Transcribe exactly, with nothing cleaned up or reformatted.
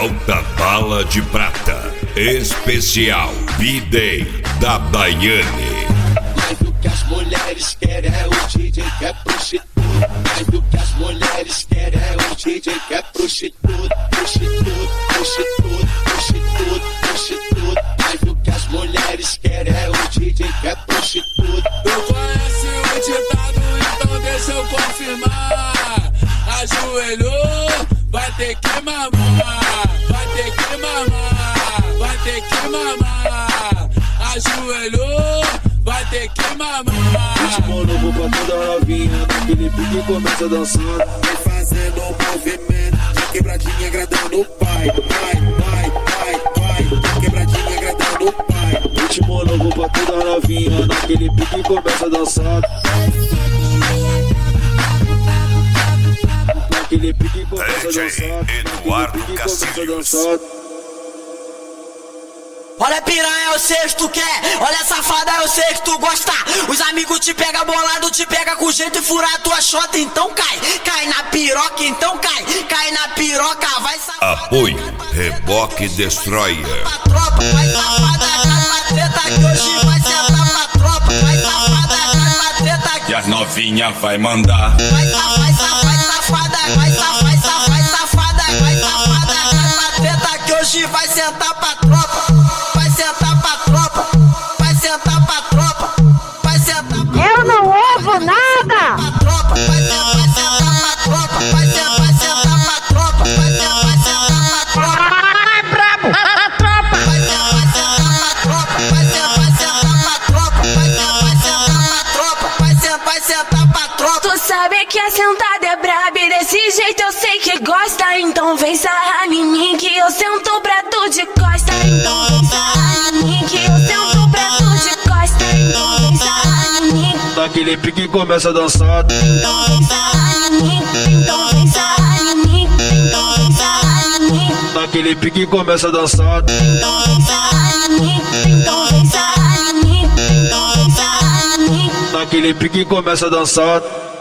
Delta Bala de Prata, especial B-Day da Daiane. Mais do que as mulheres querem é o D J que é prostituta. Mais do que as mulheres querem é o D J que é prostituta. Prostituta, prostituta, prostituta, prostituta. Mais do que as mulheres querem é o D J que é prostituta. Tu conhece o ditado, então deixa eu confirmar. Ajoelhou, vai ter que mamar. Vai ter que mamar, vai ter que mamar. Ajoelhou, vai ter que mamar. Ritmo novo pra toda novinha, naquele pique começa dançando. Vai fazendo um movimento, de quebradinha agradando o pai. Vai, vai, vai, vai, quebradinha agradando o pai. Ritmo novo pra toda novinha, naquele pique começa dançando. Naquele pique começa dançando. Eduardo Castilhos. Olha piranha, eu sei que tu quer. Olha safada, eu sei que tu gosta. Os amigos te pega bolado, te pega com jeito e fura a tua chota. Então cai, cai na piroca, então cai. Cai na piroca, vai safada. Apoio Reboque Destroyer. Pra tropa, vai safada, cai na treta que hoje vai sentar pra tropa. Vai safada, cai na treta que e as novinha vai mandar. vai safada, vai safada, vai safada, vai safada, vai safada, vai safada, cai na treta que hoje vai sentar pra tropa. Vai sentar pra tropa, vai sentar pra tropa, vai sentar pra Eu não ouvo nada! pra tropa, vai sentar, vai sentar pra tropa, vai sentar, vai sentar pra tropa, vai sentar, vai sentar pra tropa. Ai, brabo! A tropa! Vai sentar, vai sentar pra tropa, vai sentar, vai sentar pra tropa, vai sentar, vai sentar pra tropa, vai sentar, vai sentar pra tropa. Tu sabe que a sentada é braba e desse jeito eu sei que gosta. Então vem sarrar em mim que eu sento pra tu de costa. Então vem sarrar em mim que eu sento pra tu de costa. Então vem sarrar em mim. Naquele pique começa dançando. Então vem sarrar em mim. Então vem sarrar em mim. Então vem sarrar em mim. Naquele pique começa dançando. Então vem sarrar em mim. Então vem sarrar em mim. Então vem sarrar em mim. Naquele pique começa dançando.